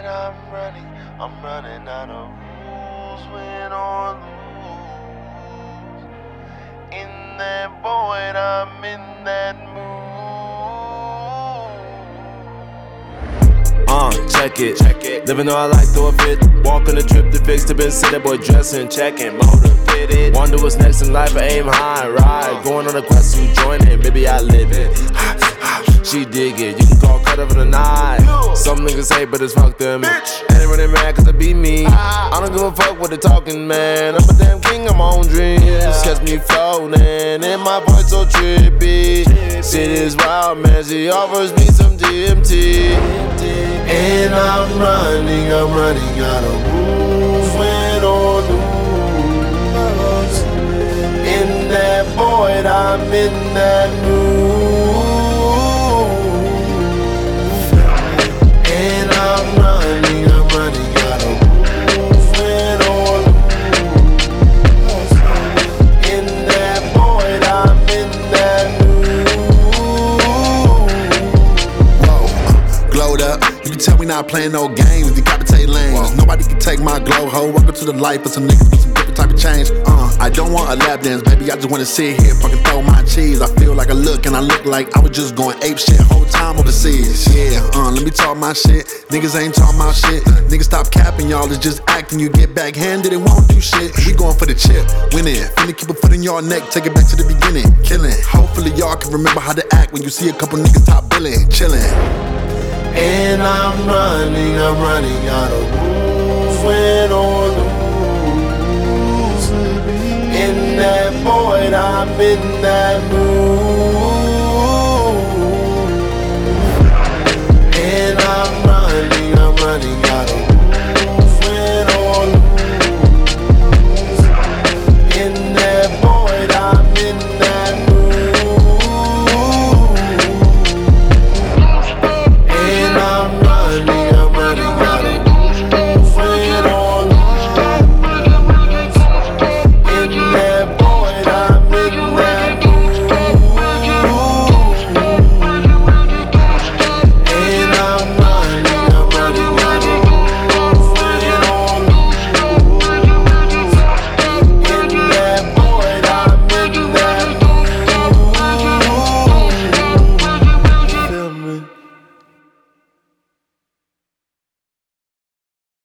I'm running out of rules, win or lose. In that void, I'm in that mood. Check it. Living all I like, throw a fit. Walking the trip to fix the been city boy dressing, checking, motivated. Wonder what's next in life, I aim high, ride. Going on a quest to join it, maybe I live it. She dig it, you can call cut over the night. Some niggas hate, but it's fuck them. And they running mad cause I be me. I don't give a fuck what they talking, man. I'm a damn king of my own dreams. Catch me floating, and my voice so trippy. Shit is wild, man. She offers me some DMT. And I'm running out of rules, win or lose. In that void, I'm in that mood. And I'm running out of rules, win or lose. In that void, I'm in that mood. Whoa, glowed up. You can tell we not playing no games, decapitate lanes. Nobody can take my glow, ho. Welcome to the life of some niggas with some different type of change. I don't want a lap dance, baby. I just wanna sit here, fucking throw my cheese. I feel like I look like I was just going ape shit whole time overseas. Yeah, let me talk my shit. Niggas ain't talking about shit. Niggas stop capping, y'all. It's just acting. You get backhanded and won't do shit. We going for the chip, winning. Finna keep a foot in your neck, take it back to the beginning. Killing. Hopefully y'all can remember how to act when you see a couple niggas top billing, chilling. And I'm running out of rules, win or lose. In that void, I'm in that mood.